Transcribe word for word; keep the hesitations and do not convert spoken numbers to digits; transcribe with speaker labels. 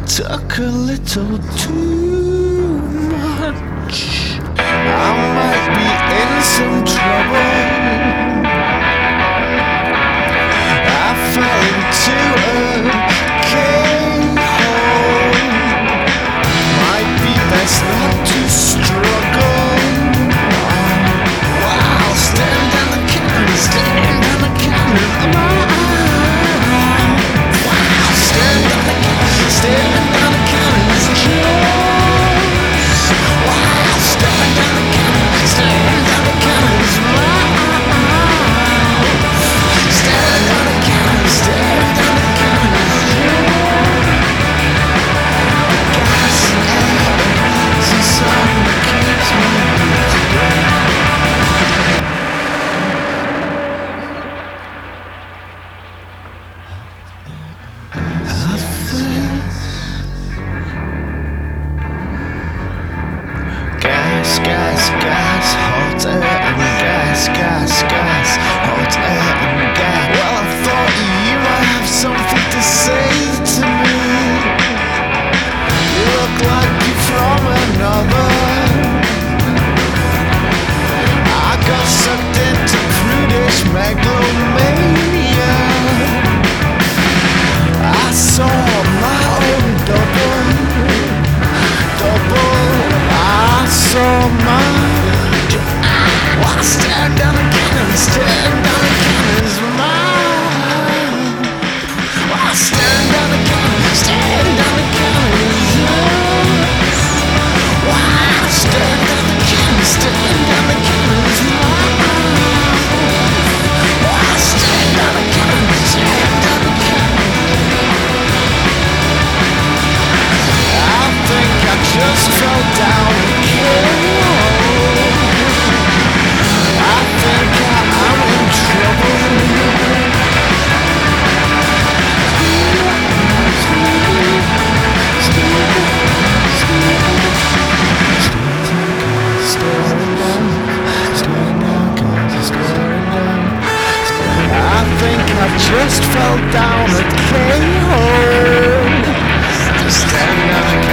Speaker 1: took a little too much. I might be in some trouble. I fell into a K-hole. Might be best not to struggle. Wow, stand down the cannon, stand down the cannon. Wow, stand down the cannon, stand down the cannon's jaws. Wow, stand down the cannon, stand down the cannon's mouth. Stand down the cannon, stand down the cannon's jaws. Gas is the sun that keeps me together. Gas, gas, gas, hot air and gas, gas, gas, hot air and gas. Well, I thought you might have something to say to me. You look like you're from another. I got sucked into prudish megalomania. I saw my own double, double. I saw my. Well, I stared down the cannon, stared down the cannon's mouth. Well, I stared down the cannon, stared down the cannon's eyes. Well, I stared down the cannon, stared down the cannon's mouth. Well, I stared down the cannon, stared down the cannon. I think I just fell down the hill. I think I, I'm in trouble. Staring down, staring down, cause it's staring down. I think I just fell down a K-hole. Staring down.